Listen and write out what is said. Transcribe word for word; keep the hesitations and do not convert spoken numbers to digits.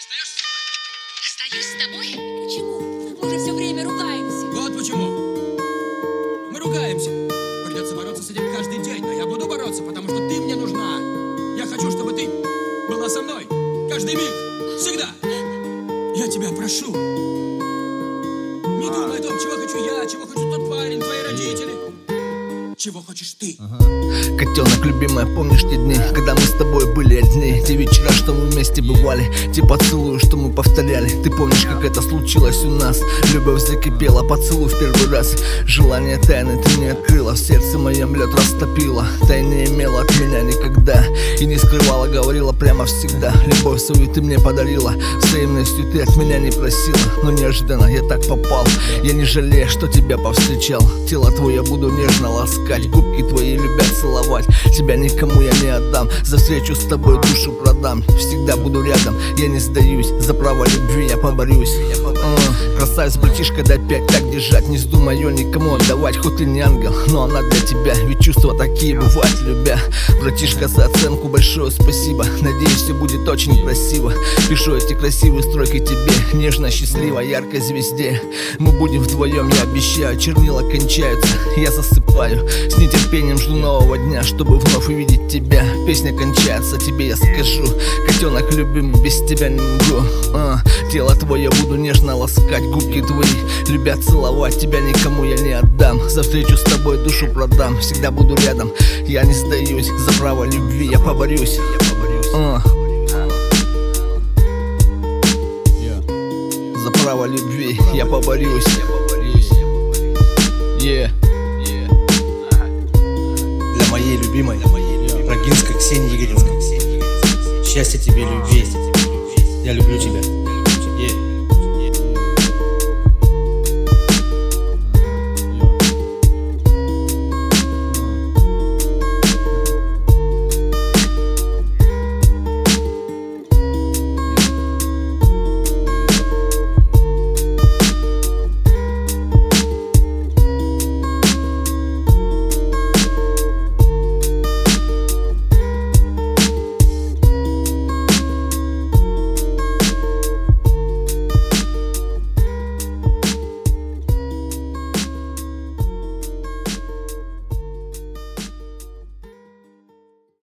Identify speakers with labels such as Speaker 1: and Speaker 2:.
Speaker 1: Остаюсь с тобой? Почему? Мы же все время ругаемся.
Speaker 2: Вот почему. Мы ругаемся. Придется бороться с этим каждый день, но я буду бороться, потому что ты мне нужна. Я хочу, чтобы ты была со мной. Каждый миг. Всегда. Я тебя прошу. Не думай о том, чего хочу я, чего хочет тот парень, твои родители. Чего хочешь ты?
Speaker 3: Ага. Котенок, любимая, помнишь те дни, когда мы с тобой были одни? Те вечера, что мы вместе бывали, те поцелуи, что мы повторяли. Ты помнишь, как это случилось у нас? Любовь закипела, поцелуй в первый раз. Желание тайны ты мне открыла, в сердце моем лед растопила. Ты не имела от меня никогда и не скрывала, говорила прямо всегда. Любовь свою ты мне подарила, взаимностью ты от меня не просила. Но неожиданно я так попал, я не жалею, что тебя повстречал. Тело твое буду нежно ласкать, губки твои любят целовать. Тебя никому я не отдам, за встречу с тобой душу продам. Всегда буду рядом, я не сдаюсь, за право любви я поборюсь. uh, Красавец, братишка, дай пять, так держать. Не вздумай ее никому отдавать, хоть ты не ангел, но она для тебя. Ведь чувства такие бывают, любя. Братишка, за оценку большое спасибо. Надеюсь, все будет очень красиво. Пишу эти красивые строки тебе, нежно, счастливо, яркой звезде. Мы будем вдвоем, я обещаю. Чернила кончаются, я засыпаю. С нетерпением жду нового дня, чтобы вновь увидеть тебя. Песня кончается, тебе я скажу. Котенок, любимый, без тебя не могу. а, Тело твое буду нежно ласкать, губки твои любят целовать. Тебя никому я не отдам, за встречу с тобой душу продам. Всегда буду рядом, я не сдаюсь, за право любви я поборюсь. а. За право любви я поборюсь. yeah.
Speaker 4: Для моей любимой, Рогинской Ксении Игоревны. Счастья тебе, любви. Я люблю тебя. Yeah.